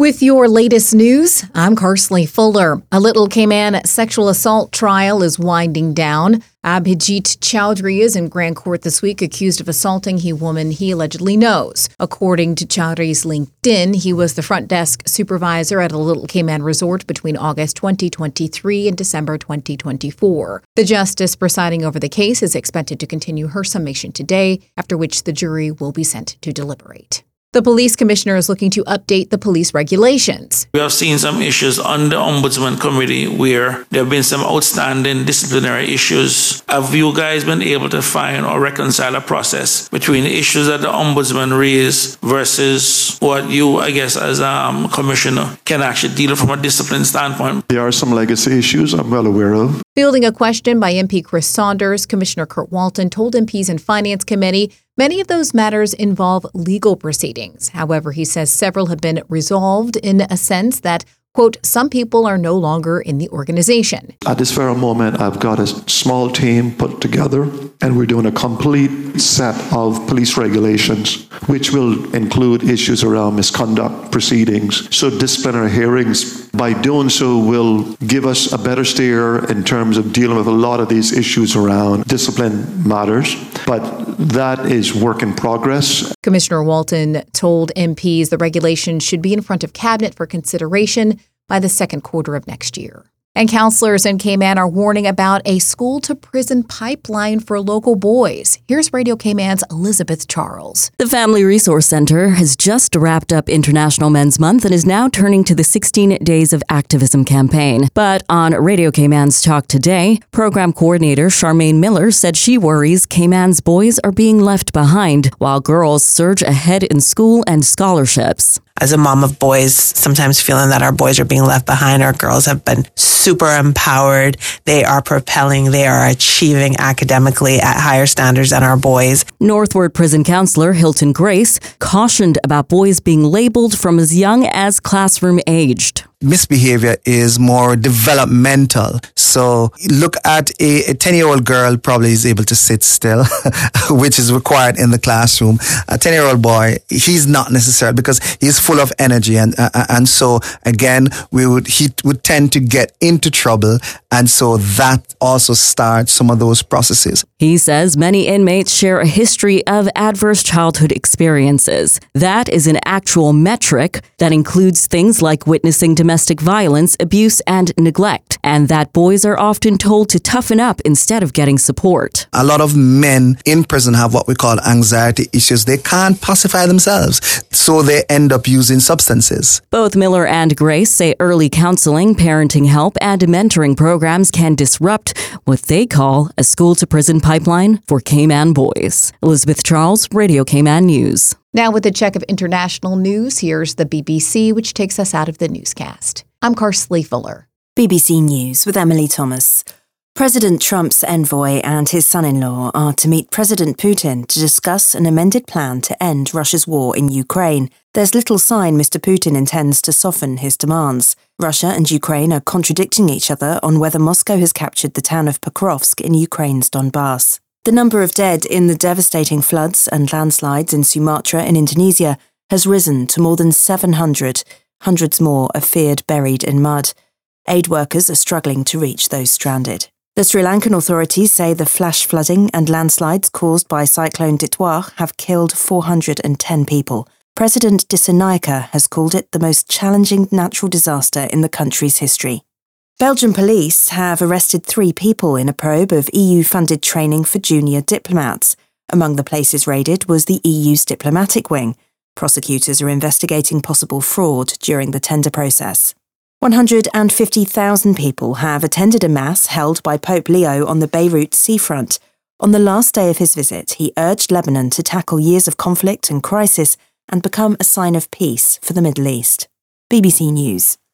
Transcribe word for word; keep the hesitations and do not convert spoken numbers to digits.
With your latest news, I'm Carsley Fuller. A Little Cayman sexual assault trial is winding down. Abhijit Chowdhury is in Grand Court this week, accused of assaulting a woman he allegedly knows. According to Chowdhury's LinkedIn, he was the front desk supervisor at a Little Cayman resort between August twenty twenty-three and December twenty twenty-four. The justice presiding over the case is expected to continue her summation today, after which the jury will be sent to deliberate. The police commissioner is looking to update the police regulations. We have seen some issues on the Ombudsman Committee where there have been some outstanding disciplinary issues. Have you guys been able to find or reconcile a process between the issues that the Ombudsman raised versus what you, I guess, as a um, commissioner can actually deal with from a discipline standpoint? There are some legacy issues I'm well aware of. Fielding a question by M P Chris Saunders, Commissioner Kurt Walton told M Ps in Finance Committee many of those matters involve legal proceedings. However, he says several have been resolved in a sense that, quote, some people are no longer in the organization. At this very moment, I've got a small team put together, and we're doing a complete set of police regulations, which will include issues around misconduct proceedings. So disciplinary hearings, by doing so, will give us a better steer in terms of dealing with a lot of these issues around discipline matters. But that is work in progress. Commissioner Walton told M Ps the regulations should be in front of Cabinet for consideration by the second quarter of next year. And counselors in Cayman are warning about a school-to-prison pipeline for local boys. Here's Radio Cayman's Elizabeth Charles. The Family Resource Center has just wrapped up International Men's Month and is now turning to the sixteen Days of Activism campaign. But on Radio Cayman's Talk Today, program coordinator Charmaine Miller said she worries Cayman's boys are being left behind while girls surge ahead in school and scholarships. As a mom of boys, sometimes feeling that our boys are being left behind, our girls have been super empowered. They are propelling, they are achieving academically at higher standards than our boys. Northward Prison Counselor Hilton Grace cautioned about boys being labeled from as young as classroom aged. Misbehavior is more developmental. So look at a ten-year-old girl probably is able to sit still, which is required in the classroom. A ten-year-old boy, he's not necessarily, because he's full of energy. And uh, and so, again, we would he would tend to get into trouble. And so that also starts some of those processes. He says many inmates share a history of adverse childhood experiences. That is an actual metric that includes things like witnessing domestic violence, abuse, and neglect, and that boys are often told to toughen up instead of getting support. A lot of men in prison have what we call anxiety issues. They can't pacify themselves, so they end up using substances. Both Miller and Grace say early counseling, parenting help, and mentoring programs can disrupt what they call a school-to-prison pipeline for Cayman boys. Elizabeth Charles, Radio Cayman News. Now with a check of international news, here's the B B C, which takes us out of the newscast. I'm Carsley Fuller. B B C News with Emily Thomas. President Trump's envoy and his son-in-law are to meet President Putin to discuss an amended plan to end Russia's war in Ukraine. There's little sign Mister Putin intends to soften his demands. Russia and Ukraine are contradicting each other on whether Moscow has captured the town of Pokrovsk in Ukraine's Donbass. The number of dead in the devastating floods and landslides in Sumatra in Indonesia has risen to more than seven hundred. Hundreds more are feared buried in mud. Aid workers are struggling to reach those stranded. The Sri Lankan authorities say the flash flooding and landslides caused by Cyclone Ditwar have killed four hundred ten people. President Dissanayaka has called it the most challenging natural disaster in the country's history. Belgian police have arrested three people in a probe of E U-funded training for junior diplomats. Among the places raided was the E U's diplomatic wing. Prosecutors are investigating possible fraud during the tender process. one hundred fifty thousand people have attended a mass held by Pope Leo on the Beirut seafront. On the last day of his visit, he urged Lebanon to tackle years of conflict and crisis and become a sign of peace for the Middle East. B B C News.